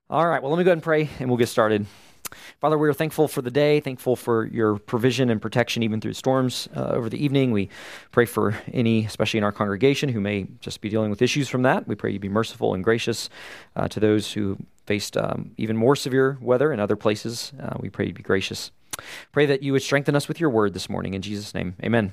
All right, well, let me go ahead and pray, and we'll get started. Father, we are thankful for the day, thankful for your provision and protection even through storms over the evening. We pray for any, especially in our congregation, who may just be dealing with issues from that. We pray you be merciful and gracious to those who faced even more severe weather in other places. We pray you be gracious. Pray that you would strengthen us with your word this morning. In Jesus' name, amen.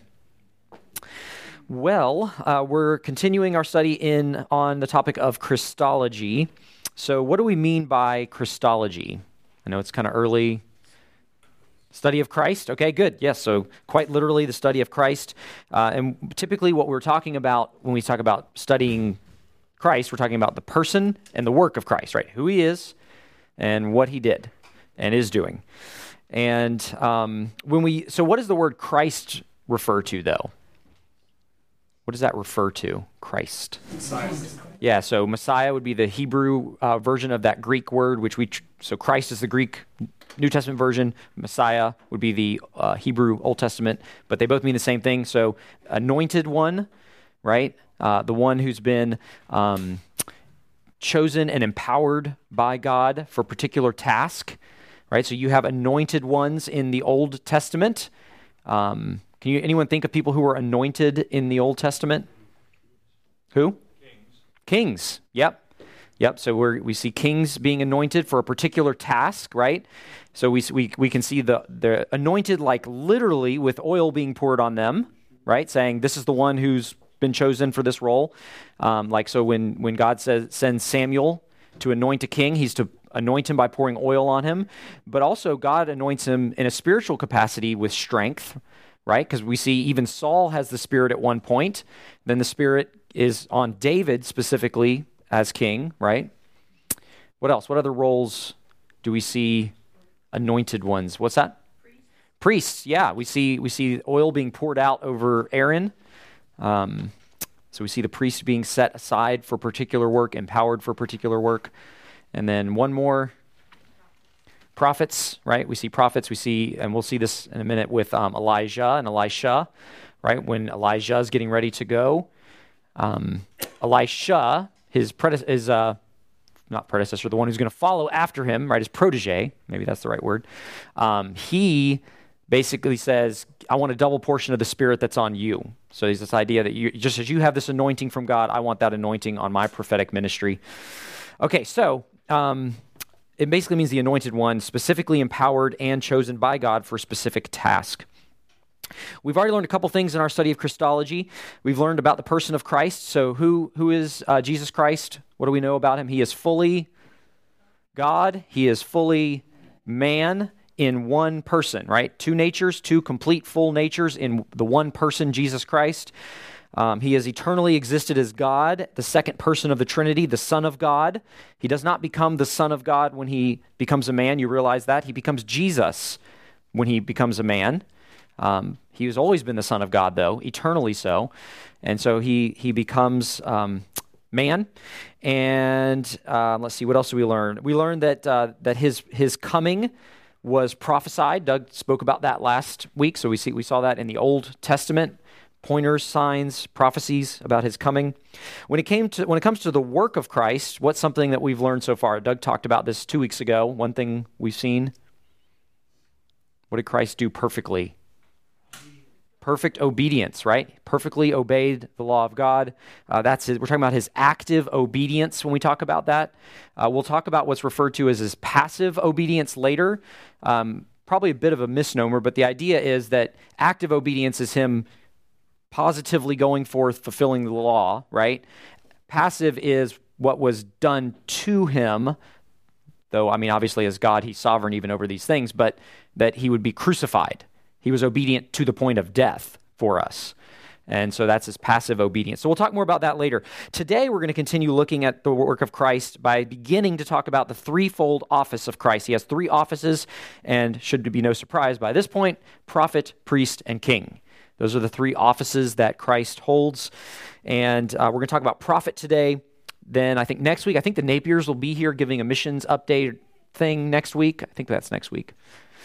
Well, we're continuing our study on the topic of Christology. So what do we mean by Christology? I know it's kind of early. Study of Christ? Okay, good. Yes, so quite literally the study of Christ. And typically what we're talking about when we talk about studying Christ, we're talking about the person and the work of Christ, right? Who he is and what he did and is doing. And so what does the word Christ refer to, though? What does that refer to? Christ. Messiah. Yeah, so Messiah would be the Hebrew version of that Greek word, so Christ is the Greek New Testament version. Messiah would be the Hebrew Old Testament, but they both mean the same thing. So anointed one, right? The one who's been chosen and empowered by God for a particular task, right? So you have anointed ones in the Old Testament. Can anyone think of people who were anointed in the Old Testament? Who? Kings. Yep. So we see kings being anointed for a particular task, right? So we can see the anointed like literally with oil being poured on them, right? Saying this is the one who's been chosen for this role. So when God sends Samuel to anoint a king, he's to anoint him by pouring oil on him, but also God anoints him in a spiritual capacity with strength, right? Because we see even Saul has the Spirit at one point. Then the Spirit is on David specifically as king, right? What else? What other roles do we see anointed ones? What's that? Priests. Yeah, we see oil being poured out over Aaron. So we see the priest being set aside for particular work, empowered for particular work. And then one more. Prophets, right? We see prophets, and we'll see this in a minute with Elijah and Elisha, right? When Elijah is getting ready to go, Elisha, not predecessor, the one who's going to follow after him, right? His protege, maybe that's the right word. He basically says, I want a double portion of the Spirit that's on you. So there's this idea that just as you have this anointing from God, I want that anointing on my prophetic ministry. Okay, so it basically means the anointed one, specifically empowered and chosen by God for a specific task. We've already learned a couple things in our study of Christology. We've learned about the person of Christ. So who is Jesus Christ? What do we know about him? He is fully God. He is fully man in one person, right? Two natures, two complete full natures in the one person, Jesus Christ. He has eternally existed as God, the second person of the Trinity, the Son of God. He does not become the Son of God when he becomes a man. You realize that? He becomes Jesus when he becomes a man. He has always been the Son of God, though, eternally so. And so he becomes man. And let's see, what else did we learn? We learned that his coming was prophesied. Doug spoke about that last week. So we saw that in the Old Testament. Pointers, signs, prophecies about his coming. When it comes to the work of Christ, what's something that we've learned so far? Doug talked about this 2 weeks ago. One thing we've seen. What did Christ do perfectly? Perfect obedience, right? Perfectly obeyed the law of God. We're talking about his active obedience when we talk about that. We'll talk about what's referred to as his passive obedience later. Probably a bit of a misnomer, but the idea is that active obedience is him positively going forth, fulfilling the law, right? Passive is what was done to him, though, obviously as God, he's sovereign even over these things, but that he would be crucified. He was obedient to the point of death for us. And so that's his passive obedience. So we'll talk more about that later. Today, we're going to continue looking at the work of Christ by beginning to talk about the threefold office of Christ. He has three offices, and should be no surprise by this point, prophet, priest, and king. Those are the three offices that Christ holds. And we're going to talk about prophet today. Then I think next week, the Napiers will be here giving a missions update thing next week. I think that's next week.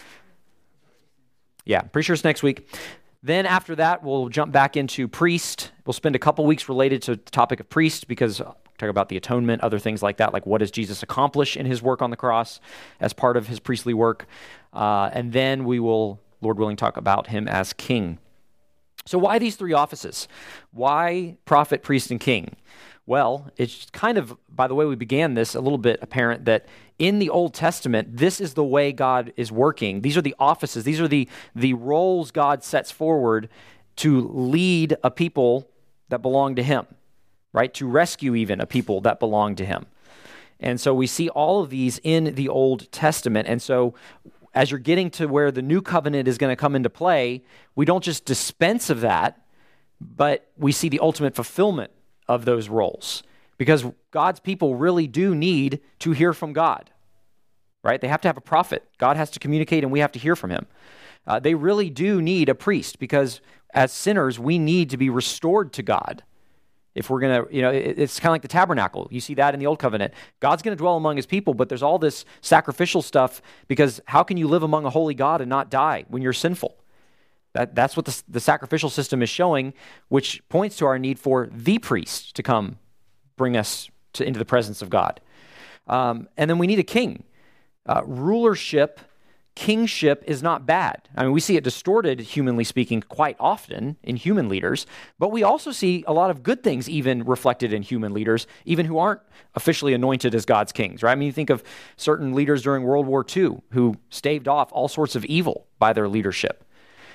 Yeah, pretty sure it's next week. Then after that, we'll jump back into priest. We'll spend a couple weeks related to the topic of priest because talk about the atonement, other things like that, like what does Jesus accomplish in his work on the cross as part of his priestly work. And then we will, Lord willing, talk about him as king. So why these three offices? Why prophet, priest, and king? Well, it's kind of, by the way we began this, a little bit apparent that in the Old Testament, this is the way God is working. These are the offices. These are the roles God sets forward to lead a people that belong to him, right? To rescue even a people that belong to him. And so we see all of these in the Old Testament. And so as you're getting to where the new covenant is going to come into play, we don't just dispense of that, but we see the ultimate fulfillment of those roles, because God's people really do need to hear from God, right? They have to have a prophet. God has to communicate and we have to hear from him. They really do need a priest, because as sinners, we need to be restored to God. If we're going to, it's kind of like the tabernacle. You see that in the Old Covenant. God's going to dwell among his people, but there's all this sacrificial stuff, because how can you live among a holy God and not die when you're sinful? That's what the sacrificial system is showing, which points to our need for the priest to come bring us into the presence of God. And then we need a king. Rulership, kingship is not bad. I mean, we see it distorted, humanly speaking, quite often in human leaders, but we also see a lot of good things even reflected in human leaders, even who aren't officially anointed as God's kings, right? I mean, you think of certain leaders during World War II who staved off all sorts of evil by their leadership.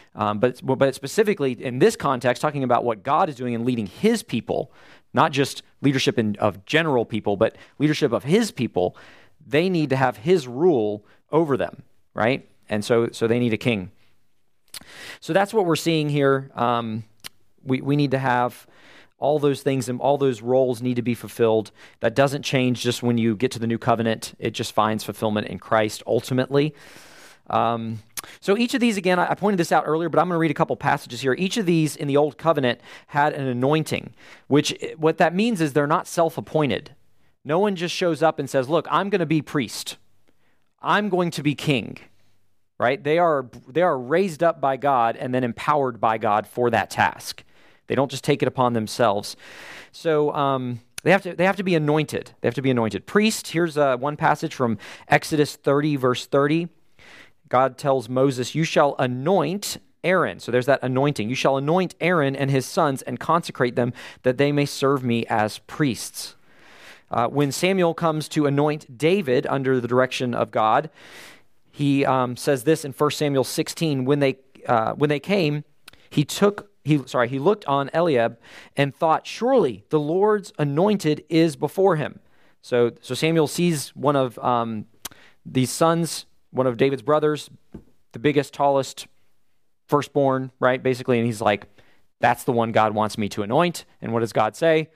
But specifically in this context, talking about what God is doing in leading his people, not just leadership of general people, but leadership of his people, they need to have his rule over them, right? And so they need a king. So that's what we're seeing here. We need to have all those things, and all those roles need to be fulfilled. That doesn't change just when you get to the new covenant. It just finds fulfillment in Christ ultimately. So each of these, again, I pointed this out earlier, but I'm going to read a couple passages here. Each of these in the Old Covenant had an anointing, which what that means is they're not self-appointed. No one just shows up and says, look, I'm going to be priest. I'm going to be king, right? They are raised up by God and then empowered by God for that task. They don't just take it upon themselves. So they have to be anointed. They have to be anointed. Priest, here's one passage from Exodus 30, verse 30. God tells Moses, you shall anoint Aaron. So there's that anointing. You shall anoint Aaron and his sons and consecrate them that they may serve me as priests. When Samuel comes to anoint David under the direction of God, he says this in 1 Samuel 16. When they came, he looked on Eliab and thought, surely the Lord's anointed is before him. So Samuel sees one of these sons, one of David's brothers, the biggest, tallest, firstborn, right, basically, and he's like, that's the one God wants me to anoint. And what does God say?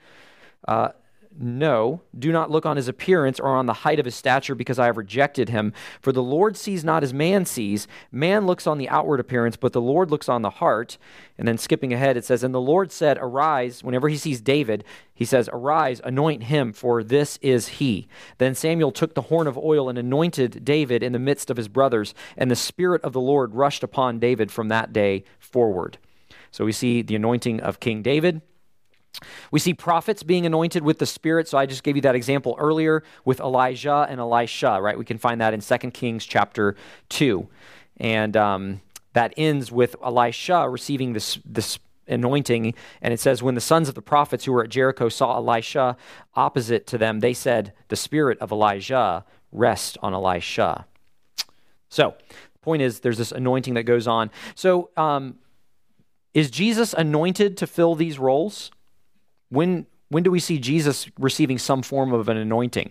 No, do not look on his appearance or on the height of his stature, because I have rejected him. For the Lord sees not as man sees. Man looks on the outward appearance, but the Lord looks on the heart. And then skipping ahead, it says, and the Lord said, arise. Whenever he sees David, he says, arise, anoint him, for this is he. Then Samuel took the horn of oil and anointed David in the midst of his brothers, and the Spirit of the Lord rushed upon David from that day forward. So we see the anointing of King David. We see prophets being anointed with the Spirit. So I just gave you that example earlier with Elijah and Elisha, right? We can find that in 2 Kings chapter 2. And that ends with Elisha receiving this anointing. And it says, when the sons of the prophets who were at Jericho saw Elisha opposite to them, they said, the spirit of Elijah rests on Elisha. So the point is, there's this anointing that goes on. So is Jesus anointed to fill these roles? When do we see Jesus receiving some form of an anointing?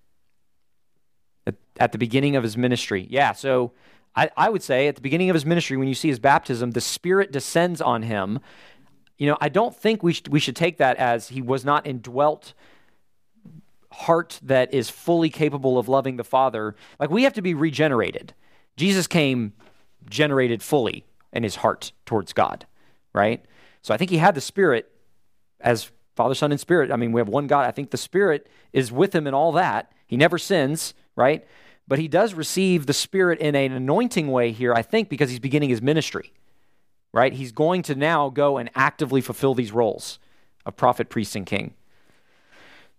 At the beginning of his ministry. Yeah, so I would say at the beginning of his ministry, when you see his baptism, the Spirit descends on him. I don't think we should take that as he was not indwelt heart that is fully capable of loving the Father. Like, we have to be regenerated. Jesus came generated fully in his heart towards God, right? So I think he had the Spirit as Father, Son, and Spirit. I mean, we have one God. I think the Spirit is with him in all that. He never sins, right? But he does receive the Spirit in an anointing way here, I think, because he's beginning his ministry, right? He's going to now go and actively fulfill these roles of prophet, priest, and king.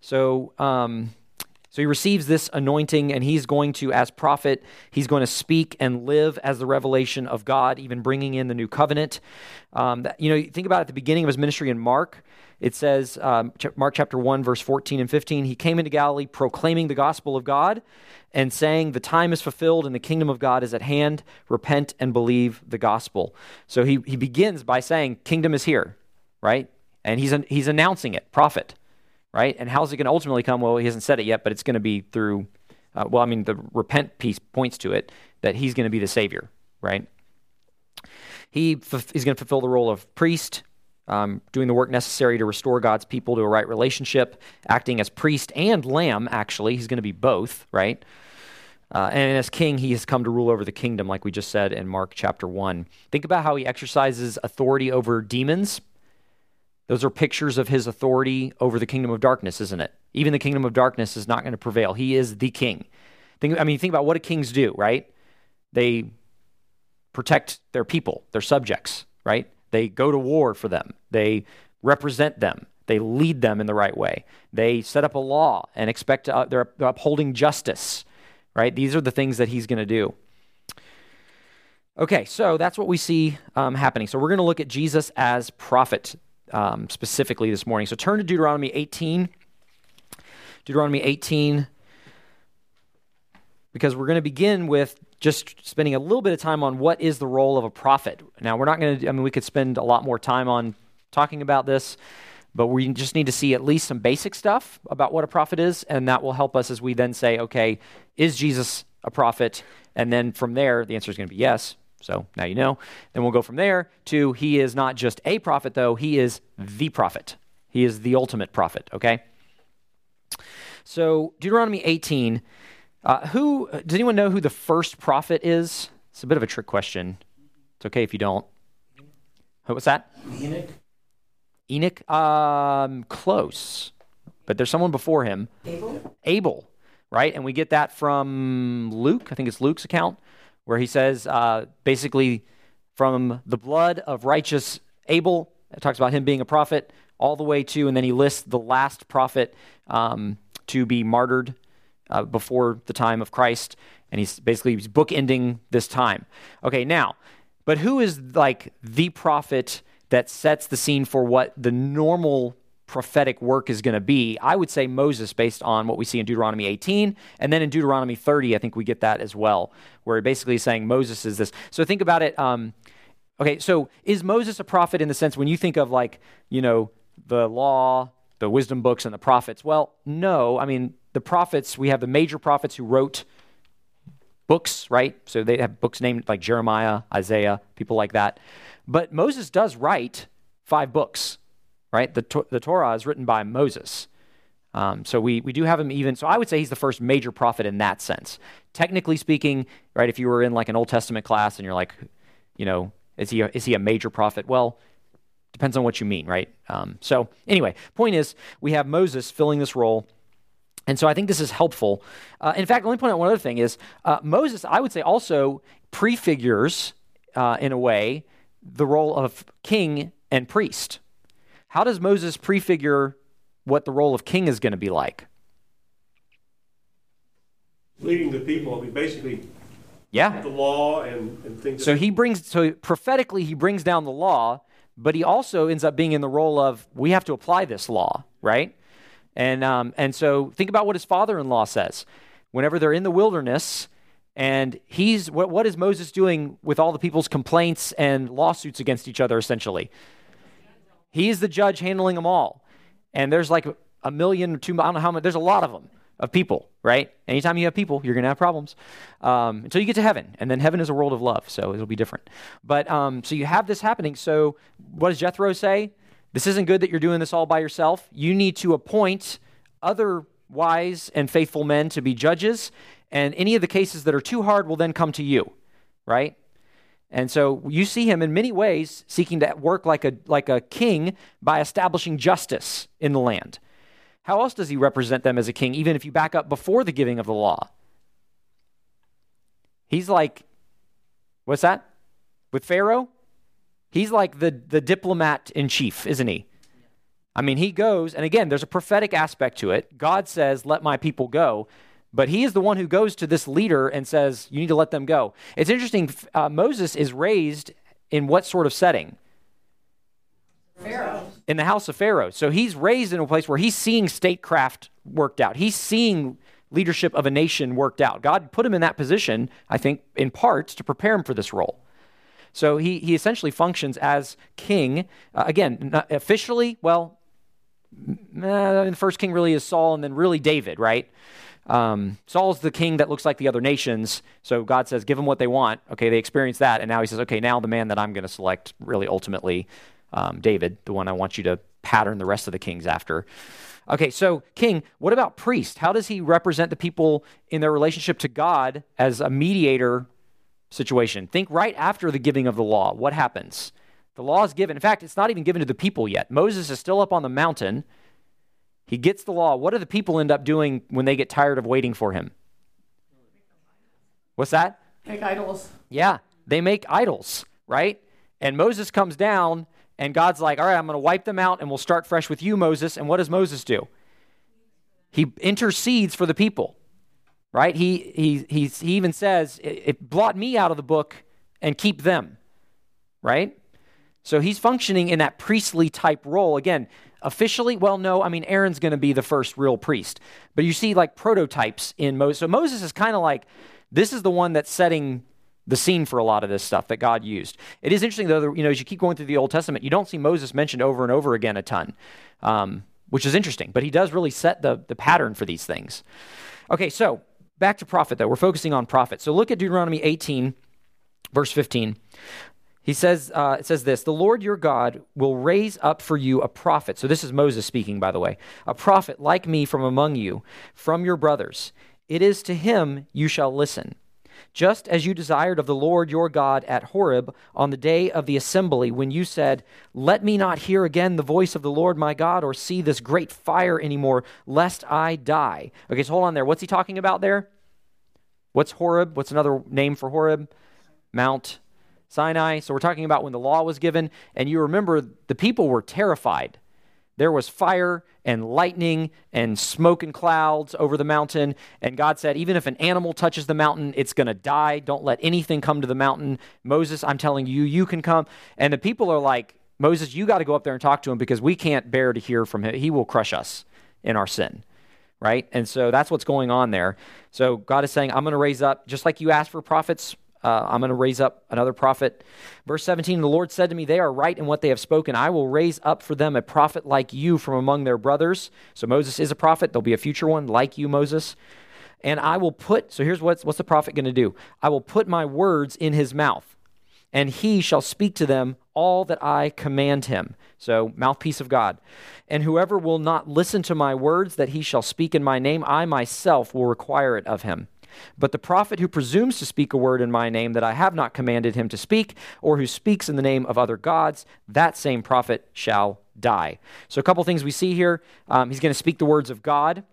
So he receives this anointing, and he's going to, as prophet, he's going to speak and live as the revelation of God, even bringing in the new covenant. You think about at the beginning of his ministry in Mark, it says, Mark chapter 1, verse 14 and 15, he came into Galilee proclaiming the gospel of God and saying, the time is fulfilled and the kingdom of God is at hand. Repent and believe the gospel. So he begins by saying, kingdom is here, right? And he's announcing it, prophet. Right? And how's it going to ultimately come? Well, he hasn't said it yet, but it's going to be through, the repent piece points to it, that he's going to be the Savior, right? He's going to fulfill the role of priest, doing the work necessary to restore God's people to a right relationship, acting as priest and lamb, actually. He's going to be both, right? And as king, he has come to rule over the kingdom, like we just said in Mark chapter 1. Think about how he exercises authority over demons. Those are pictures of his authority over the kingdom of darkness, isn't it? Even the kingdom of darkness is not going to prevail. He is the king. Think about what do kings do, right? They protect their people, their subjects, right? They go to war for them. They represent them. They lead them in the right way. They set up a law and expect they're upholding justice, right? These are the things that he's going to do. Okay, so that's what we see happening. So we're going to look at Jesus as prophet specifically this morning. So turn to Deuteronomy 18. Deuteronomy 18, because we're going to begin with just spending a little bit of time on what is the role of a prophet. Now, we're not going to, we could spend a lot more time on talking about this, but we just need to see at least some basic stuff about what a prophet is, and that will help us as we then say, okay, is Jesus a prophet? And then from there, the answer is going to be yes. So now you know. Then we'll go from there to he is not just a prophet, though. He is the prophet. He is the ultimate prophet, okay? So Deuteronomy 18, does anyone know who the first prophet is? It's a bit of a trick question. It's okay if you don't. What's that? Enoch. Enoch? Close. But there's someone before him. Abel, right? And we get that from Luke. I think it's Luke's account, where he says, basically, from the blood of righteous Abel, it talks about him being a prophet, all the way to, and then he lists the last prophet to be martyred before the time of Christ, and he's bookending this time. Okay, now, but who is like the prophet that sets the scene for what the normal prophetic work is going to be? I would say Moses, based on what we see in Deuteronomy 18, and then in Deuteronomy 30, I think we get that as well, where basically saying Moses is this. So think about it. Okay, so is Moses a prophet in the sense when you think of the law, the wisdom books, and the prophets? Well, no. The prophets, we have the major prophets who wrote books, right? So they have books named like Jeremiah, Isaiah, people like that. But Moses does write 5 books. Right? The Torah is written by Moses. So we do have him even. So I would say he's the first major prophet in that sense. Technically speaking, right, if you were in like an Old Testament class and you're like, is he a major prophet? Well, depends on what you mean, right? So anyway, point is we have Moses filling this role. And so I think this is helpful. In fact, let me point out one other thing is Moses, I would say, also prefigures, in a way, the role of king and priest. How does Moses prefigure what the role of king is going to be like? Leading the people, basically, yeah, the law and things. So prophetically he brings down the law, but he also ends up being in the role of we have to apply this law, right? And so think about what his father-in-law says. Whenever they're in the wilderness, and what is Moses doing with all the people's complaints and lawsuits against each other, essentially? He is the judge handling them all. And there's like 1 million, 2 million, I don't know how many, there's a lot of them, of people, right? Anytime you have people, you're going to have problems until you get to heaven. And then heaven is a world of love, so it'll be different. But so you have this happening. So what does Jethro say? This isn't good that you're doing this all by yourself. You need to appoint other wise and faithful men to be judges, and any of the cases that are too hard will then come to you, right? And so you see him in many ways seeking to work like a king by establishing justice in the land. How else does he represent them as a king, even if you back up before the giving of the law? He's like, what's that? With Pharaoh? He's like the diplomat in chief, isn't he? I mean, he goes, and again, there's a prophetic aspect to it. God says, let my people go. But he is the one who goes to this leader and says, you need to let them go. It's interesting, Moses is raised in what sort of setting? Pharaoh. In the house of Pharaoh. So he's raised in a place where he's seeing statecraft worked out. He's seeing leadership of a nation worked out. God put him in that position, I think, in parts to prepare him for this role. So he essentially functions as king. Again, not officially, well, the first king really is Saul and then really David, right? Saul's the king that looks like the other nations. So God says, give them what they want. Okay, they experience that. And now he says, okay, now the man that I'm going to select really ultimately, David, the one I want you to pattern the rest of the kings after. Okay, so king, what about priest? How does he represent the people in their relationship to God as a mediator situation? Think right after the giving of the law. What happens? The law is given. In fact, it's not even given to the people yet. Moses is still up on the mountain. He gets the law. What do the people end up doing when they get tired of waiting for him? What's that? Make idols. Yeah, they make idols, right? And Moses comes down, and God's like, all right, I'm going to wipe them out, and we'll start fresh with you, Moses. And what does Moses do? He intercedes for the people, right? He even says, blot me out of the book and keep them, right? So he's functioning in that priestly type role. Again, officially, well, no, I mean, Aaron's going to be the first real priest. But you see like prototypes in Moses. So Moses is kind of like, this is the one that's setting the scene for a lot of this stuff that God used. It is interesting, though, as you keep going through the Old Testament, you don't see Moses mentioned over and over again a ton, which is interesting. But he does really set the pattern for these things. Okay, so back to prophet, though. We're focusing on prophet. So look at Deuteronomy 18, verse 15. He says, it says this, the Lord your God will raise up for you a prophet. So this is Moses speaking, by the way. A prophet like me from among you, from your brothers. It is to him you shall listen. Just as you desired of the Lord your God at Horeb on the day of the assembly, when you said, let me not hear again the voice of the Lord my God or see this great fire anymore, lest I die. Okay, so hold on there. What's he talking about there? What's Horeb? What's another name for Horeb? Mount Sinai. So we're talking about when the law was given, and you remember the people were terrified. There was fire and lightning and smoke and clouds over the mountain, and God said, even if an animal touches the mountain, it's going to die. Don't let anything come to the mountain. Moses, I'm telling you, you can come. And the people are like, Moses, you got to go up there and talk to him because we can't bear to hear from him. He will crush us in our sin. Right? And so that's what's going on there. So God is saying, I'm going to raise up, just like you asked for prophets, I'm going to raise up another prophet. Verse 17, the Lord said to me, they are right in what they have spoken. I will raise up for them a prophet like you from among their brothers. So Moses is a prophet. There'll be a future one like you, Moses. And I will put, so here's what's the prophet going to do? I will put my words in his mouth, and he shall speak to them all that I command him. So mouthpiece of God. And whoever will not listen to my words that he shall speak in my name, I myself will require it of him. But the prophet who presumes to speak a word in my name that I have not commanded him to speak, or who speaks in the name of other gods, that same prophet shall die. So a couple things we see here. He's going to speak the words of God.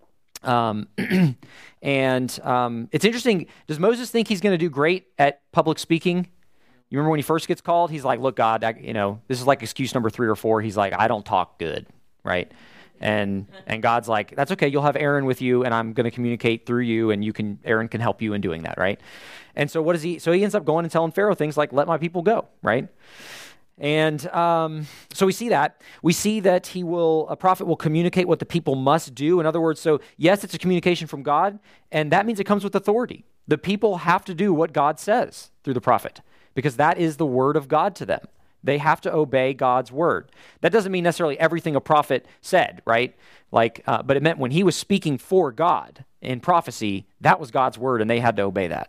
And it's interesting. Does Moses think he's going to do great at public speaking? You remember when he first gets called? He's like, look, God, this is like excuse number 3 or 4. He's like, I don't talk good, right? And God's like, that's okay. You'll have Aaron with you, and I'm going to communicate through you, and Aaron can help you in doing that, right? And so so he ends up going and telling Pharaoh things like, let my people go, right? And so we see that. We see that a prophet will communicate what the people must do. In other words, so yes, it's a communication from God, and that means it comes with authority. The people have to do what God says through the prophet, because that is the word of God to them. They have to obey God's word. That doesn't mean necessarily everything a prophet said, right? But it meant when he was speaking for God in prophecy, that was God's word, and they had to obey that.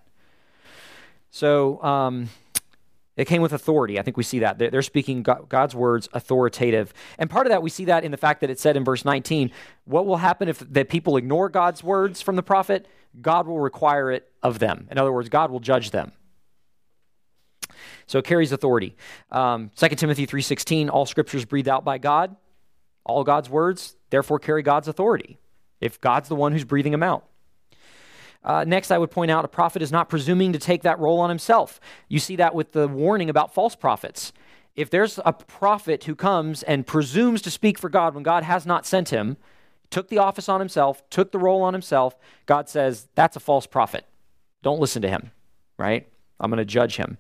So it came with authority. I think we see that. They're speaking God's words, authoritative. And part of that, we see that in the fact that it said in verse 19, what will happen if the people ignore God's words from the prophet? God will require it of them. In other words, God will judge them. So it carries authority. 2 Timothy 3:16, all scriptures breathed out by God, all God's words, therefore carry God's authority, if God's the one who's breathing them out. Next, I would point out a prophet is not presuming to take that role on himself. You see that with the warning about false prophets. if there's a prophet who comes and presumes to speak for God when God has not sent him, took the office on himself, took the role on himself, God says, that's a false prophet. Don't listen to him, right? I'm going to judge him.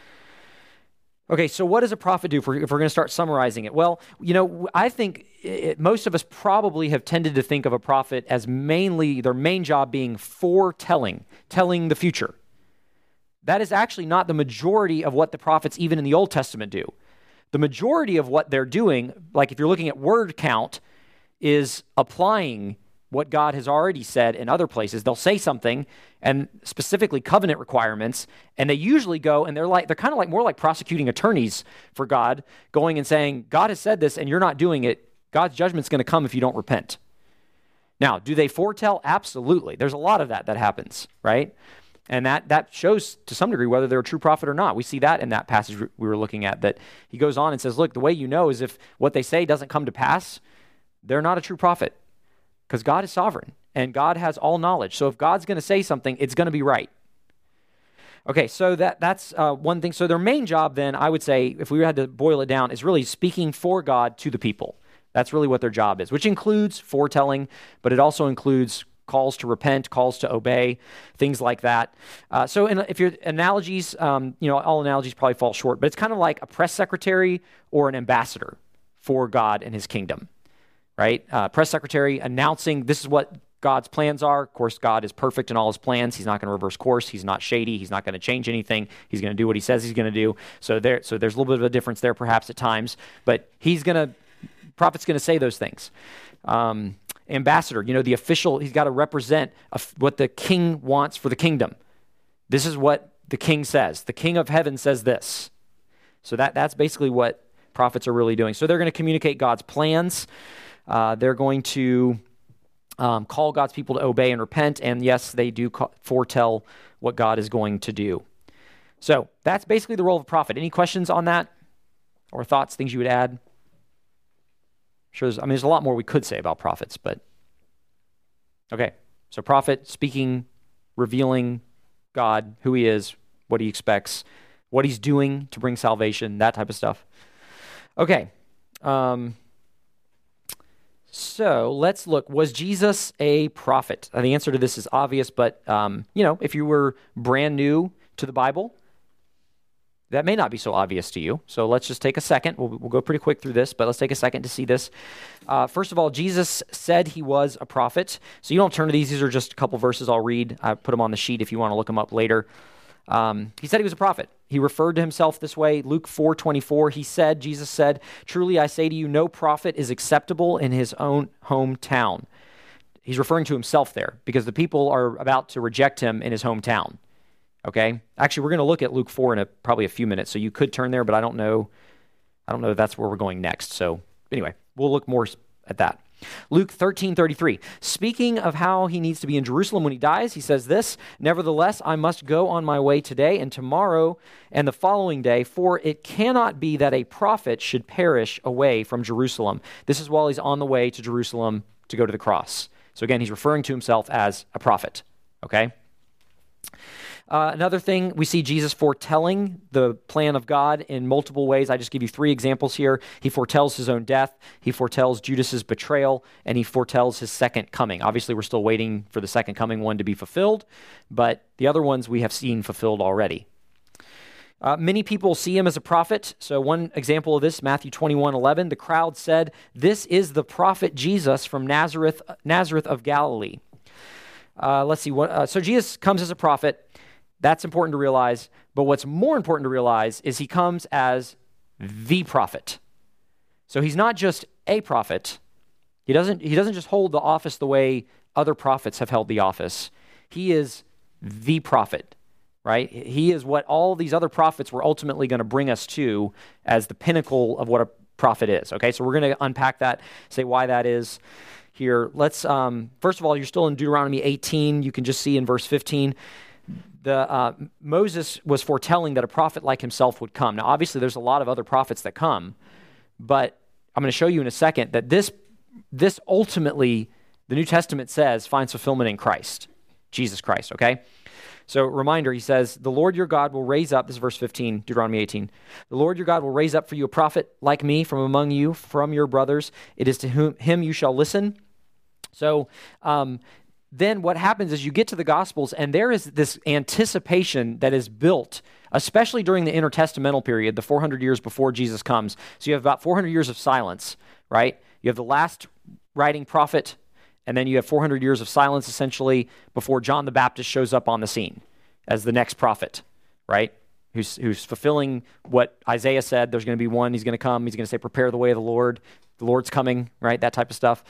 Okay, so what does a prophet do if we're going to start summarizing it? Well, I think most of us probably have tended to think of a prophet as mainly their main job being foretelling, telling the future. That is actually not the majority of what the prophets, even in the Old Testament, do. The majority of what they're doing, like if you're looking at word count, is applying what God has already said in other places. They'll say something, and specifically covenant requirements, and they usually go and they're kind of like more like prosecuting attorneys for God, going and saying, God has said this and you're not doing it. God's judgment's going to come if you don't repent. Now, do they foretell? Absolutely. There's a lot of that happens, right? And that shows to some degree whether they're a true prophet or not. We see that in that passage we were looking at, that he goes on and says, look, the way you know is if what they say doesn't come to pass, they're not a true prophet, because God is sovereign and God has all knowledge. So if God's going to say something, it's going to be right. Okay, so that's one thing. So their main job then, I would say, if we had to boil it down, is really speaking for God to the people. That's really what their job is, which includes foretelling, but it also includes calls to repent, calls to obey, things like that. So if your analogies, all analogies probably fall short, but it's kind of like a press secretary or an ambassador for God and his kingdom, right? Press secretary announcing this is what God's plans are. Of course, God is perfect in all his plans. He's not going to reverse course. He's not shady. He's not going to change anything. He's going to do what he says he's going to do. So there's a little bit of a difference there perhaps at times, but prophet's going to say those things. Ambassador, the official, he's got to represent what the king wants for the kingdom. This is what the king says. The king of heaven says this. So that's basically what prophets are really doing. So they're going to communicate God's plans. They're going to call God's people to obey and repent. And yes, they do foretell what God is going to do. So that's basically the role of a prophet. Any questions on that or thoughts, things you would add? Sure, there's a lot more we could say about prophets, but okay. So prophet, speaking, revealing God, who he is, what he expects, what he's doing to bring salvation, that type of stuff. Okay. So let's look. Was Jesus a prophet? The answer to this is obvious, but if you were brand new to the Bible, that may not be so obvious to you. So let's just take a second. We'll go pretty quick through this, but let's take a second to see this. First of all, Jesus said he was a prophet. So you don't turn to these. These are just a couple verses I'll read. I put them on the sheet if you want to look them up later. He said he was a prophet. He referred to himself this way. Luke 4:24, Jesus said, "Truly I say to you, no prophet is acceptable in his own hometown." He's referring to himself there because the people are about to reject him in his hometown. Okay. Actually, we're going to look at Luke 4 in probably a few minutes, so you could turn there, but I don't know if that's where we're going next. So anyway, we'll look more at that. Luke 13:33, speaking of how he needs to be in Jerusalem when he dies, he says this, "Nevertheless, I must go on my way today and tomorrow and the following day, for it cannot be that a prophet should perish away from Jerusalem." This is while he's on the way to Jerusalem to go to the cross. So again, he's referring to himself as a prophet. Okay. Another thing, we see Jesus foretelling the plan of God in multiple ways. I just give you 3 examples here. He foretells his own death, he foretells Judas's betrayal, and he foretells his second coming. Obviously, we're still waiting for the second coming one to be fulfilled, but the other ones we have seen fulfilled already. Many people see him as a prophet. So one example of this, Matthew 21:11, the crowd said, "This is the prophet Jesus from Nazareth of Galilee." Let's see. So Jesus comes as a prophet. That's important to realize. But what's more important to realize is he comes as the prophet. So he's not just a prophet. He doesn't just hold the office the way other prophets have held the office. He is the prophet, right? He is what all these other prophets were ultimately going to bring us to as the pinnacle of what a prophet is. Okay, so we're going to unpack that, say why that is here. Let's, first of all, you're still in Deuteronomy 18. You can just see in verse 15, Moses was foretelling that a prophet like himself would come. Now, obviously, there's a lot of other prophets that come, but I'm going to show you in a second that this ultimately, the New Testament says, finds fulfillment in Christ, Jesus Christ, okay? So reminder, he says, the Lord your God will raise up, this is verse 15, Deuteronomy 18. The Lord your God will raise up for you a prophet like me from among you, from your brothers. It is to him you shall listen. So then what happens is you get to the Gospels, and there is this anticipation that is built, especially during the intertestamental period, the 400 years before Jesus comes. So you have about 400 years of silence, right? You have the last writing prophet, and then you have 400 years of silence, essentially, before John the Baptist shows up on the scene as the next prophet, right? Who's fulfilling what Isaiah said. There's going to be one. He's going to come. He's going to say, prepare the way of the Lord. The Lord's coming, right? That type of stuff.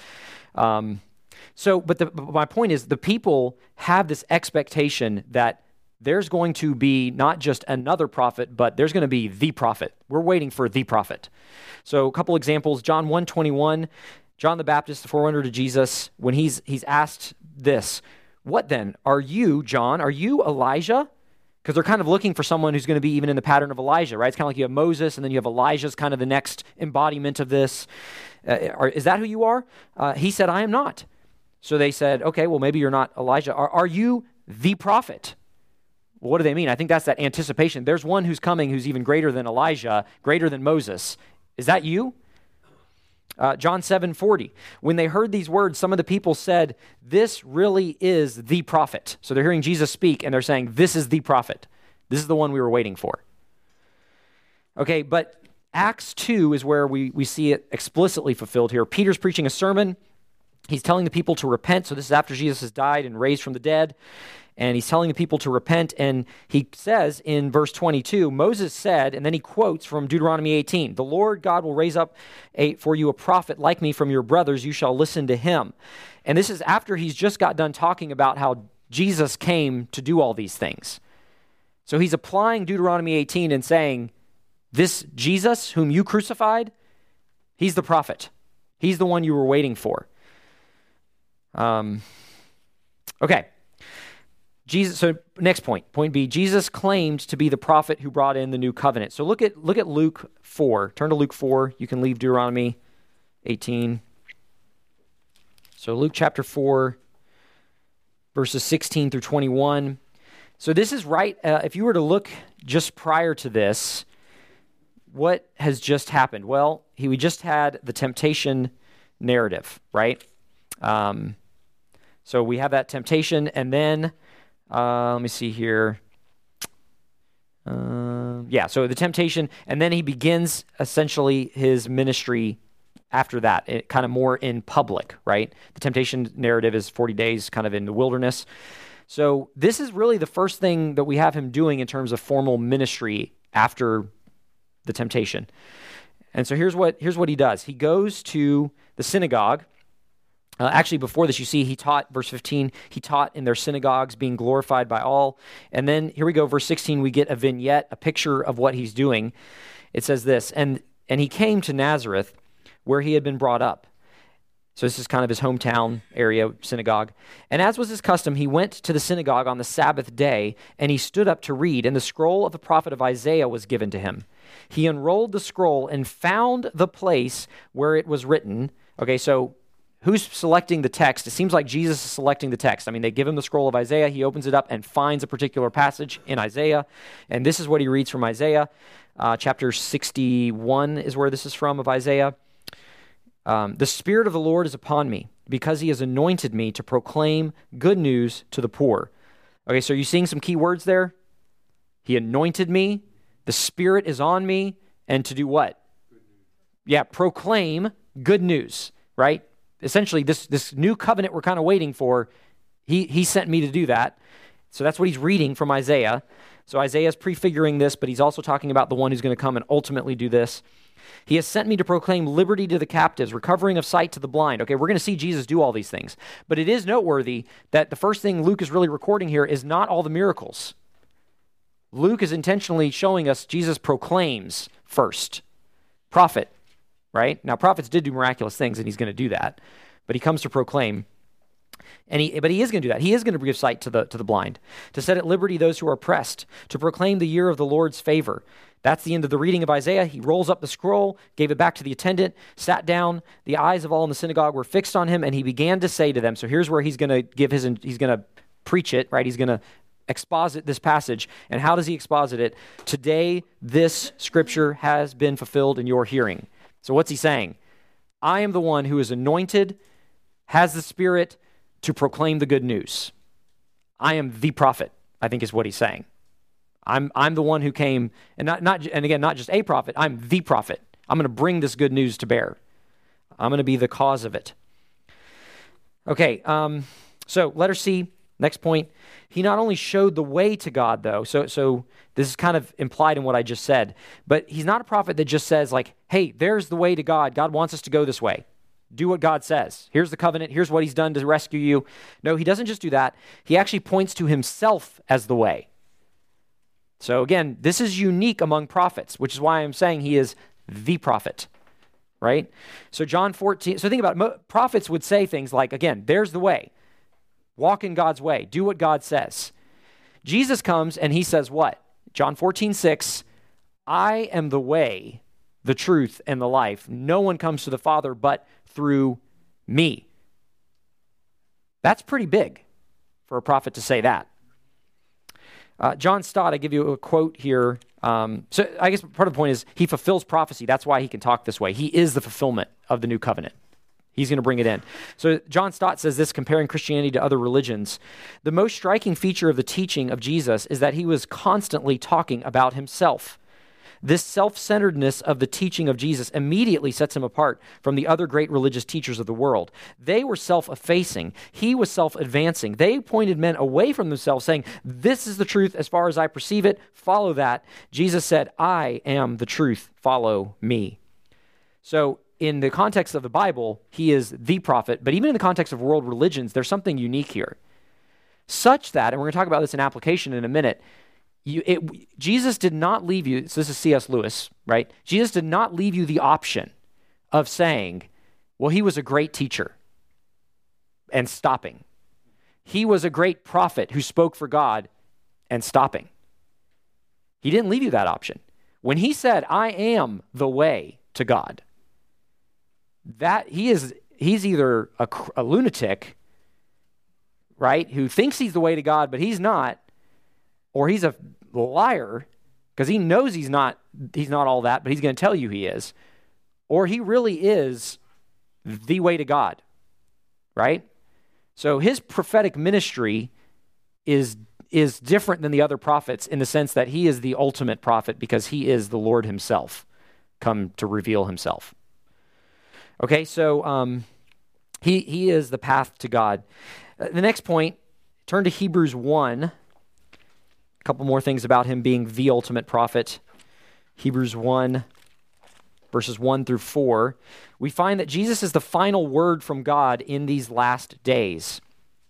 But my point is, the people have this expectation that there's going to be not just another prophet, but there's going to be the prophet. We're waiting for the prophet. So a couple examples, John 1:21, John the Baptist, the forerunner to Jesus, when he's asked this, what then? Are you, John, are you Elijah? Because they're kind of looking for someone who's going to be even in the pattern of Elijah, right? It's kind of like you have Moses, and then you have Elijah's kind of the next embodiment of this. Is that who you are? He said, I am not. So they said, okay, well, maybe you're not Elijah. Are you the prophet? Well, what do they mean? I think that's that anticipation. There's one who's coming who's even greater than Elijah, greater than Moses. Is that you? John 7:40. When they heard these words, some of the people said, this really is the prophet. So they're hearing Jesus speak, and they're saying, this is the prophet. This is the one we were waiting for. Okay, but Acts 2 is where we see it explicitly fulfilled here. Peter's preaching a sermon. He's telling the people to repent. So this is after Jesus has died and raised from the dead. And he's telling the people to repent. And he says in verse 22, Moses said, and then he quotes from Deuteronomy 18, the Lord God will raise up for you a prophet like me from your brothers. You shall listen to him. And this is after he's just got done talking about how Jesus came to do all these things. So he's applying Deuteronomy 18 and saying, this Jesus whom you crucified, he's the prophet. He's the one you were waiting for. Okay. Jesus. So next point B, Jesus claimed to be the prophet who brought in the new covenant. So look at Luke 4. Turn to Luke 4. You can leave Deuteronomy 18. So Luke chapter 4, verses 16 through 21. So this is right. If you were to look just prior to this, what has just happened? Well, we just had the temptation narrative, right? So we have that temptation, and then let me see here. So the temptation, and then he begins essentially his ministry after that, kind of more in public, right? The temptation narrative is 40 days kind of in the wilderness. So this is really the first thing that we have him doing in terms of formal ministry after the temptation. And so here's what he does. He goes to the synagogue. Actually, before this, you see he taught, verse 15, he taught in their synagogues, being glorified by all. And then here we go, verse 16, we get a vignette, a picture of what he's doing. It says this, and he came to Nazareth, where he had been brought up. So this is kind of his hometown area, synagogue. And as was his custom, he went to the synagogue on the Sabbath day, and he stood up to read, and the scroll of the prophet of Isaiah was given to him. He unrolled the scroll and found the place where it was written. Okay, so who's selecting the text? It seems like Jesus is selecting the text. I mean, they give him the scroll of Isaiah. He opens it up and finds a particular passage in Isaiah. And this is what he reads from Isaiah. Chapter 61 is where this is from of Isaiah. The Spirit of the Lord is upon me, because he has anointed me to proclaim good news to the poor. Okay, so are you seeing some key words there? He anointed me. The Spirit is on me. And to do what? Yeah, proclaim good news, right? Essentially, this new covenant we're kind of waiting for, he sent me to do that. So that's what he's reading from Isaiah. So Isaiah's prefiguring this, but he's also talking about the one who's going to come and ultimately do this. He has sent me to proclaim liberty to the captives, recovering of sight to the blind. Okay, we're going to see Jesus do all these things. But it is noteworthy that the first thing Luke is really recording here is not all the miracles. Luke is intentionally showing us Jesus proclaims first. Prophet. Right? Now, prophets did do miraculous things, and he's going to do that. But he comes to proclaim. But he is going to do that. He is going to give sight to the blind, to set at liberty those who are oppressed, to proclaim the year of the Lord's favor. That's the end of the reading of Isaiah. He rolls up the scroll, gave it back to the attendant, sat down. The eyes of all in the synagogue were fixed on him, and he began to say to them. So here's where he's going to preach it, right? He's going to exposit this passage. And how does he exposit it? Today, this scripture has been fulfilled in your hearing. So what's he saying? I am the one who is anointed, has the Spirit to proclaim the good news. I am the prophet, I think is what he's saying. I'm the one who came, and not just a prophet, I'm the prophet. I'm going to bring this good news to bear. I'm going to be the cause of it. Okay, so letter C, next point. He not only showed the way to God, though, so this is kind of implied in what I just said, but he's not a prophet that just says like, hey, there's the way to God. God wants us to go this way. Do what God says. Here's the covenant. Here's what he's done to rescue you. No, he doesn't just do that. He actually points to himself as the way. So again, this is unique among prophets, which is why I'm saying he is the prophet, right? So John 14, so think about it. Prophets would say things like, again, there's the way. Walk in God's way. Do what God says. Jesus comes and he says what? John 14:6, I am the way, the truth, and the life. No one comes to the Father but through me. That's pretty big for a prophet to say that. John Stott, I give you a quote here. So I guess part of the point is he fulfills prophecy. That's why he can talk this way. He is the fulfillment of the new covenant. He's going to bring it in. So John Stott says this, comparing Christianity to other religions. The most striking feature of the teaching of Jesus is that he was constantly talking about himself. This self-centeredness of the teaching of Jesus immediately sets him apart from the other great religious teachers of the world. They were self-effacing. He was self-advancing. They pointed men away from themselves, saying, this is the truth as far as I perceive it. Follow that. Jesus said, I am the truth. Follow me. So in the context of the Bible, he is the prophet. But even in the context of world religions, there's something unique here. Such that, and we're going to talk about this in application in a minute, Jesus did not leave you, so this is C.S. Lewis, right? Jesus did not leave you the option of saying, well, he was a great teacher and stopping. He was a great prophet who spoke for God and stopping. He didn't leave you that option. When he said, I am the way to God, that he's either a lunatic, right, who thinks he's the way to God, but he's not, or he's a liar because he knows he's not all that, but he's going to tell you he is, or he really is the way to God, right? So his prophetic ministry is different than the other prophets in the sense that he is the ultimate prophet because he is the Lord himself come to reveal himself. Okay, so he is the path to God. The next point, turn to Hebrews 1. A couple more things about him being the ultimate prophet. Hebrews 1, verses 1 through 4. We find that Jesus is the final word from God in these last days.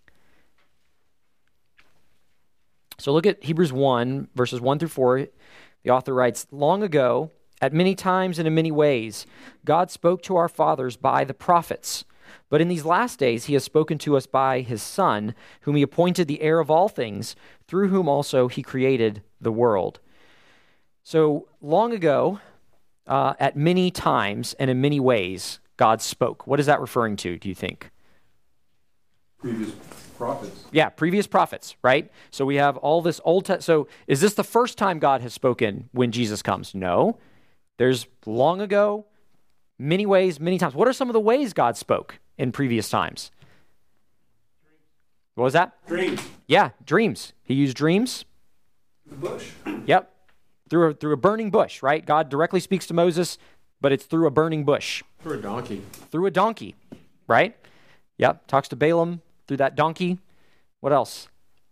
So look at Hebrews 1, verses 1 through 4. The author writes, long ago, at many times and in many ways, God spoke to our fathers by the prophets. But in these last days, he has spoken to us by his Son, whom he appointed the heir of all things, through whom also he created the world. So long ago, at many times and in many ways, God spoke. What is that referring to, do you think? Previous prophets. Yeah, previous prophets, right? So we have all this Old Testament. So is this the first time God has spoken when Jesus comes? No. There's long ago, many ways, many times. What are some of the ways God spoke in previous times? What was that? Dreams. Yeah, dreams. He used dreams. The bush. Yep. Through a burning bush, right? God directly speaks to Moses, but it's through a burning bush. Or a donkey. Through a donkey, right? Yep. Talks to Balaam through that donkey. What else?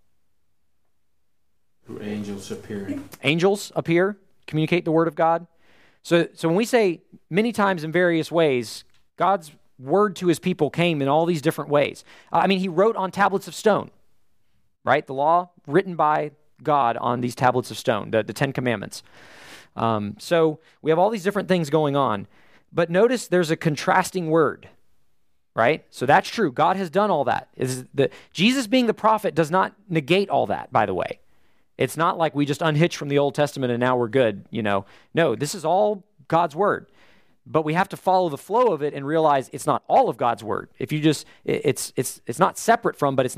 Through angels appearing. Angels appear, communicate the word of God. So when we say many times in various ways, God's word to his people came in all these different ways. He wrote on tablets of stone, right? The law written by God on these tablets of stone, the Ten Commandments. So we have all these different things going on. But notice there's a contrasting word, right? So that's true. God has done all that. Jesus being the prophet does not negate all that, by the way. It's not like we just unhitch from the Old Testament and now we're good, No, this is all God's word. But we have to follow the flow of it and realize it's not all of God's word. If you just, it's not separate from, but it's not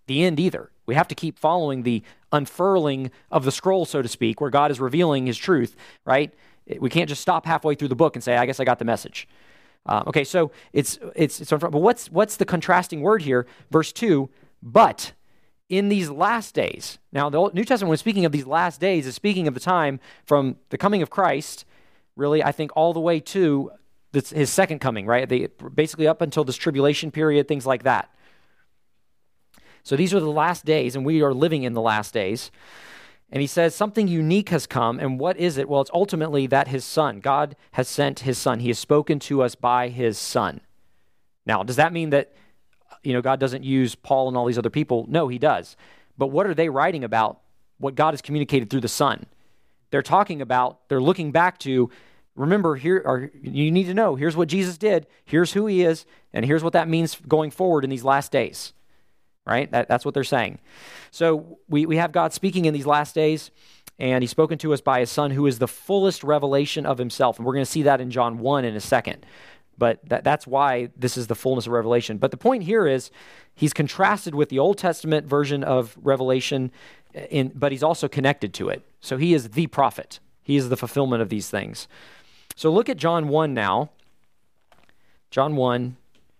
the end either. We have to keep following the unfurling of the scroll, so to speak, where God is revealing his truth, right? We can't just stop halfway through the book and say, I guess I got the message. Okay, so it's but what's the contrasting word here? Verse 2, but in these last days. Now, the New Testament, when speaking of these last days, is speaking of the time from the coming of Christ, really, I think, all the way to his second coming, right? Basically up until this tribulation period, things like that. So these are the last days, and we are living in the last days. And he says something unique has come, and what is it? Well, it's ultimately that his Son, God has sent his Son. He has spoken to us by his Son. Now, does that mean that, God doesn't use Paul and all these other people? No, he does. But what are they writing about? What God has communicated through the Son. They're looking back to, remember, you need to know, here's what Jesus did, here's who he is, and here's what that means going forward in these last days. Right? That's what they're saying. So we have God speaking in these last days, and he's spoken to us by his Son, who is the fullest revelation of himself. And we're going to see that in John 1 in a second. But that's why this is the fullness of revelation. But the point here is he's contrasted with the Old Testament version of Revelation, but he's also connected to it. So he is the prophet. He is the fulfillment of these things. So look at John 1 now. John 1.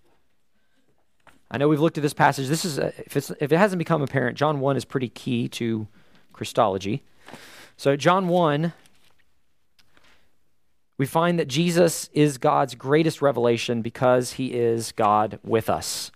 I know we've looked at this passage. This is if it hasn't become apparent, John 1 is pretty key to Christology. So John 1, we find that Jesus is God's greatest revelation because he is God with us.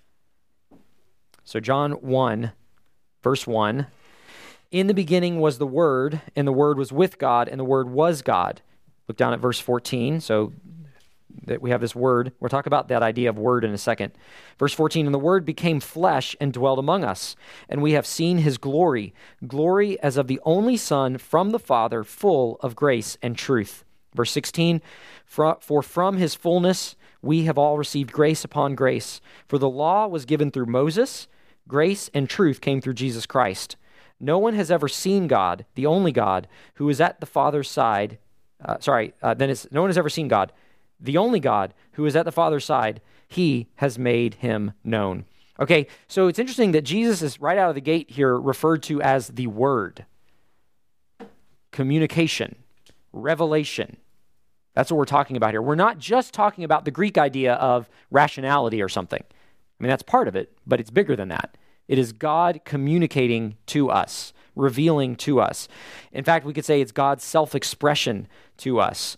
So John 1, verse 1, in the beginning was the Word, and the Word was with God, and the Word was God. Look down at verse 14. So that we have this word. We'll talk about that idea of word in a second. Verse 14, and the Word became flesh and dwelt among us, and we have seen his glory, glory as of the only Son from the Father, full of grace and truth. Verse 16, for from his fullness we have all received grace upon grace. For the law was given through Moses, grace and truth came through Jesus Christ. No one has ever seen God, the only God, who is at the Father's side. No one has ever seen God. The only God who is at the Father's side, he has made him known. Okay, so it's interesting that Jesus is right out of the gate here referred to as the Word. Communication, revelation. That's what we're talking about here. We're not just talking about the Greek idea of rationality or something. I mean, that's part of it, but it's bigger than that. It is God communicating to us, revealing to us. In fact, we could say it's God's self-expression to us.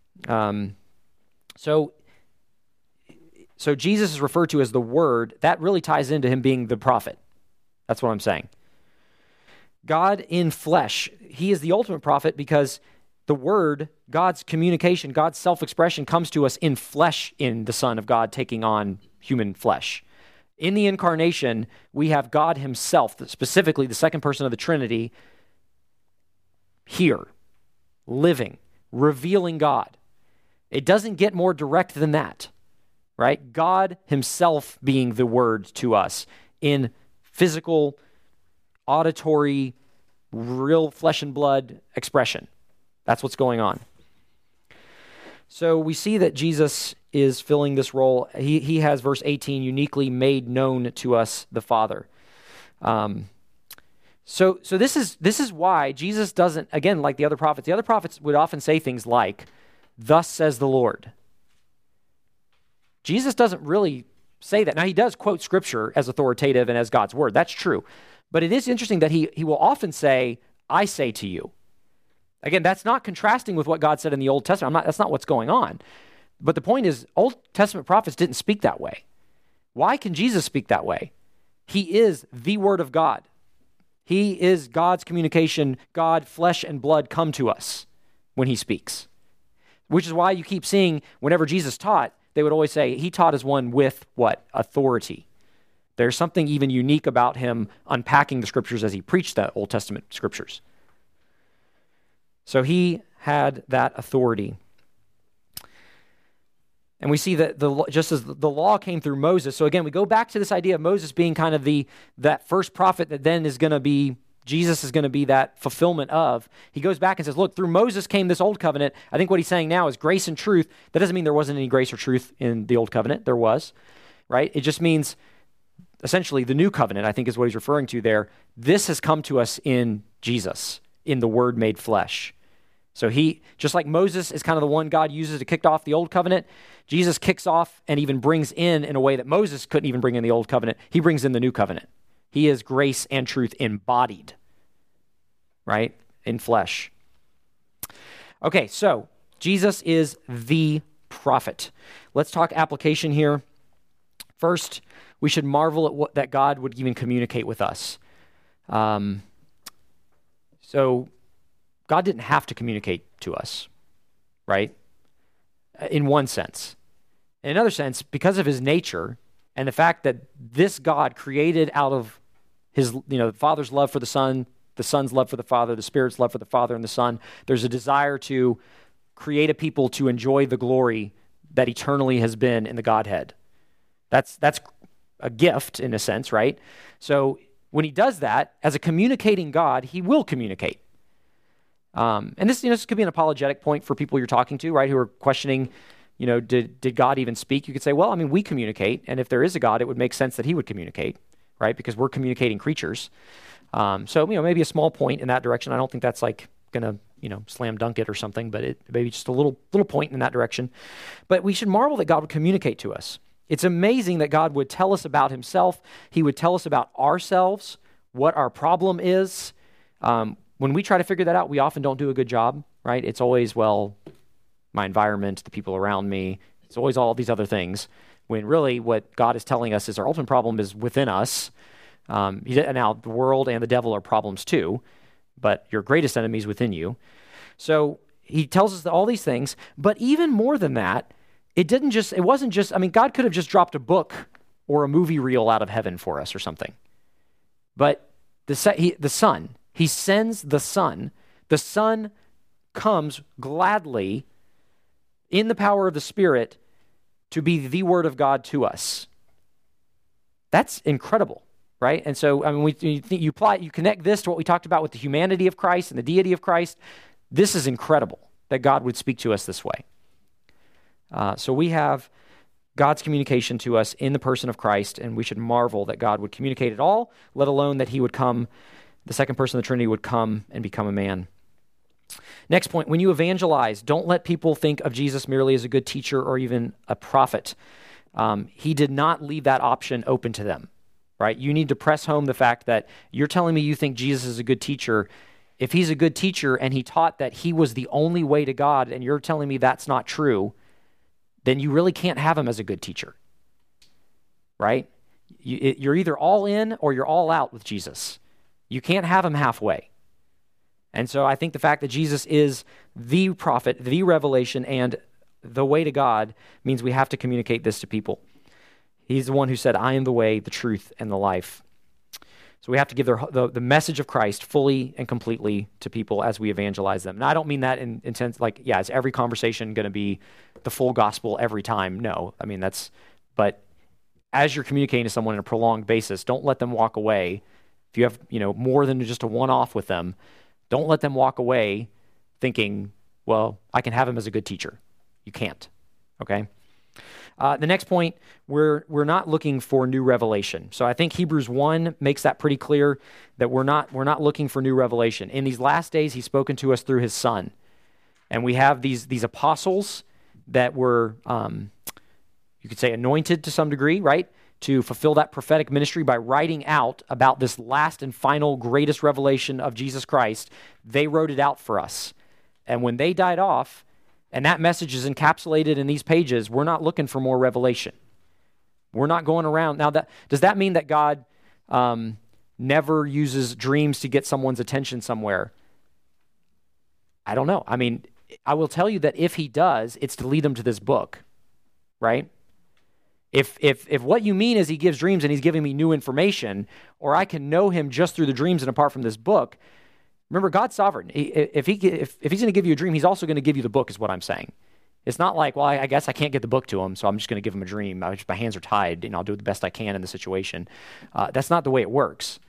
So Jesus is referred to as the Word. That really ties into him being the prophet. That's what I'm saying. God in flesh. He is the ultimate prophet because the Word, God's communication, God's self-expression comes to us in flesh in the Son of God taking on human flesh. In the incarnation, we have God himself, specifically the second person of the Trinity, here, living, revealing God. It doesn't get more direct than that, right? God himself being the Word to us in physical, auditory, real flesh and blood expression. That's what's going on. So we see that Jesus is filling this role. He has, verse 18, uniquely made known to us the Father. So this is why Jesus doesn't, again, like the other prophets would often say things like, thus says the Lord. Jesus doesn't really say that. Now, he does quote Scripture as authoritative and as God's word. That's true. But it is interesting that he will often say, I say to you. Again, that's not contrasting with what God said in the Old Testament. That's not what's going on. But the point is, Old Testament prophets didn't speak that way. Why can Jesus speak that way? He is the Word of God. He is God's communication. God, flesh and blood, come to us when he speaks. Which is why you keep seeing whenever Jesus taught, they would always say he taught as one with what? Authority. There's something even unique about him unpacking the Scriptures as he preached the Old Testament Scriptures. So he had that authority. And we see that just as the law came through Moses, so again, we go back to this idea of Moses being kind of that first prophet that then is going to be, Jesus is going to be that fulfillment of. He goes back and says, look, through Moses came this old covenant. I think what he's saying now is grace and truth. That doesn't mean there wasn't any grace or truth in the old covenant. There was, right? It just means essentially the new covenant, I think is what he's referring to there. This has come to us in Jesus, in the Word made flesh. So he, just like Moses is kind of the one God uses to kick off the old covenant, Jesus kicks off and even brings in a way that Moses couldn't even bring in the old covenant. He brings in the new covenant. He is grace and truth embodied, right, in flesh. Okay, so Jesus is the prophet. Let's talk application here. First, we should marvel at that God would even communicate with us. So God didn't have to communicate to us, right? In one sense. In another sense, because of his nature and the fact that this God created out of his, the Father's love for the Son, the Son's love for the Father, the Spirit's love for the Father and the Son, there's a desire to create a people to enjoy the glory that eternally has been in the Godhead. That's a gift in a sense, right? So when he does that, as a communicating God, he will communicate. And this could be an apologetic point for people you're talking to, right, who are questioning, did God even speak? You could say, well, we communicate, and if there is a God, it would make sense that he would communicate, right, because we're communicating creatures. So maybe a small point in that direction. I don't think that's like going to, slam dunk it or something, but it maybe just a little point in that direction. But we should marvel that God would communicate to us. It's amazing that God would tell us about himself. He would tell us about ourselves, what our problem is. When we try to figure that out, we often don't do a good job, right? It's always, well, my environment, the people around me. It's always all these other things, when really what God is telling us is our ultimate problem is within us. Now, the world and the devil are problems too, but your greatest enemy is within you. So he tells us all these things, but even more than that, it wasn't just, God could have just dropped a book or a movie reel out of heaven for us or something. But the Son, he sends the Son. The Son comes gladly in the power of the Spirit to be the Word of God to us. That's incredible, right? And so, you connect this to what we talked about with the humanity of Christ and the deity of Christ. This is incredible that God would speak to us this way. So we have God's communication to us in the person of Christ, and we should marvel that God would communicate at all, let alone that he would come, the second person of the Trinity would come and become a man. Next point, when you evangelize, don't let people think of Jesus merely as a good teacher or even a prophet. He did not leave that option open to them, right? You need to press home the fact that you're telling me you think Jesus is a good teacher. If he's a good teacher and he taught that he was the only way to God, and you're telling me that's not true, then you really can't have him as a good teacher, right? You're either all in or you're all out with Jesus. You can't have him halfway. And so I think the fact that Jesus is the prophet, the revelation, and the way to God means we have to communicate this to people. He's the one who said, I am the way, the truth, and the life. So we have to give the message of Christ fully and completely to people as we evangelize them. Now, I don't mean that in sense like, is every conversation going to be the full gospel every time? No. But as you're communicating to someone on a prolonged basis, don't let them walk away. If you have, more than just a one-off with them, don't let them walk away thinking, well, I can have him as a good teacher. You can't, okay? The next point, we're not looking for new revelation. So I think Hebrews 1 makes that pretty clear that we're not looking for new revelation. In these last days, he's spoken to us through his Son. And we have these apostles that were, you could say, anointed to some degree, right, to fulfill that prophetic ministry by writing out about this last and final greatest revelation of Jesus Christ. They wrote it out for us. And when they died off, and that message is encapsulated in these pages, we're not looking for more revelation. We're not going around. Now, does that mean that God never uses dreams to get someone's attention somewhere? I don't know. I will tell you that if he does, it's to lead them to this book, right? If what you mean is he gives dreams and he's giving me new information, or I can know him just through the dreams and apart from this book, remember, God's sovereign. If he's going to give you a dream, he's also going to give you the book, is what I'm saying. It's not like, well, I guess I can't get the book to him, so I'm just going to give him a dream. My hands are tied, and I'll do the best I can in the situation. That's not the way it works.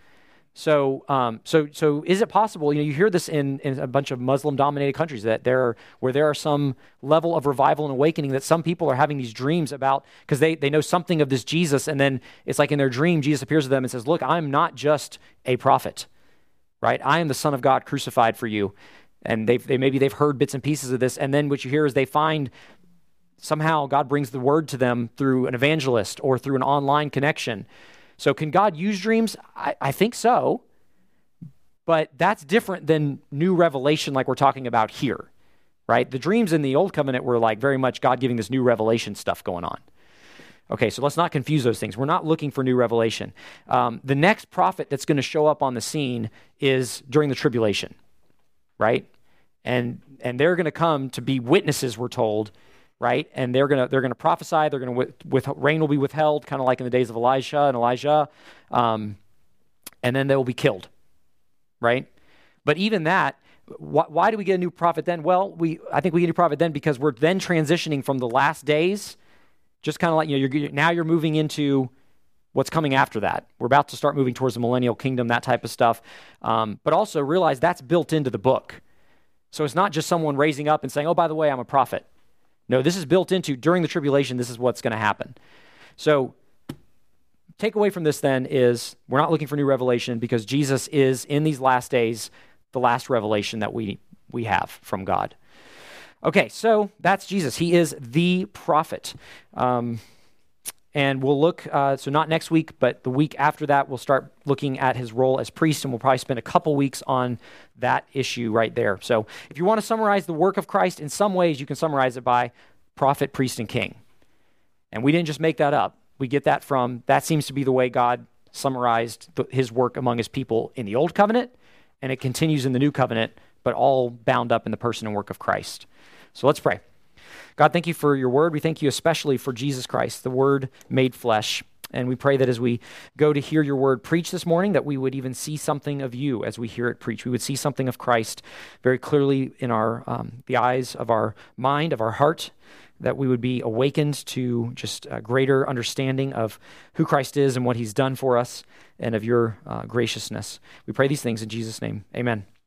So is it possible? You hear this in a bunch of Muslim-dominated countries that where there are some level of revival and awakening that some people are having these dreams about because they know something of this Jesus, and then it's like in their dream, Jesus appears to them and says, "Look, I'm not just a prophet, right? I am the Son of God crucified for you." And they've heard bits and pieces of this, and then what you hear is they find somehow God brings the word to them through an evangelist or through an online connection. So can God use dreams? I think so, but that's different than new revelation like we're talking about here, right? The dreams in the Old Covenant were like very much God giving this new revelation stuff going on. Okay, so let's not confuse those things. We're not looking for new revelation. The next prophet that's going to show up on the scene is during the tribulation, right? And they're going to come to be witnesses, we're told, right? And they're gonna prophesy. They're gonna rain will be withheld, kind of like in the days of Elisha and Elijah, and then they will be killed, right? But even that, why do we get a new prophet then? Well, I think we get a new prophet then because we're then transitioning from the last days, just kind of like you're moving into what's coming after that. We're about to start moving towards the millennial kingdom, that type of stuff. But also realize that's built into the book, so it's not just someone raising up and saying, "Oh, by the way, I'm a prophet." No, this is built into, during the tribulation, this is what's going to happen. So takeaway from this then is we're not looking for new revelation because Jesus is, in these last days, the last revelation that we have from God. Okay, so that's Jesus. He is the prophet. And we'll look, so not next week, but the week after that, we'll start looking at his role as priest, and we'll probably spend a couple weeks on that issue right there. So if you want to summarize the work of Christ, in some ways you can summarize it by prophet, priest, and king. And we didn't just make that up. We get that that seems to be the way God summarized his work among his people in the Old Covenant, and it continues in the New Covenant, but all bound up in the person and work of Christ. So let's pray. God, thank you for your word. We thank you especially for Jesus Christ, the word made flesh. And we pray that as we go to hear your word preached this morning, that we would even see something of you as we hear it preached. We would see something of Christ very clearly in the eyes of our mind, of our heart, that we would be awakened to just a greater understanding of who Christ is and what he's done for us and of your graciousness. We pray these things in Jesus' name. Amen.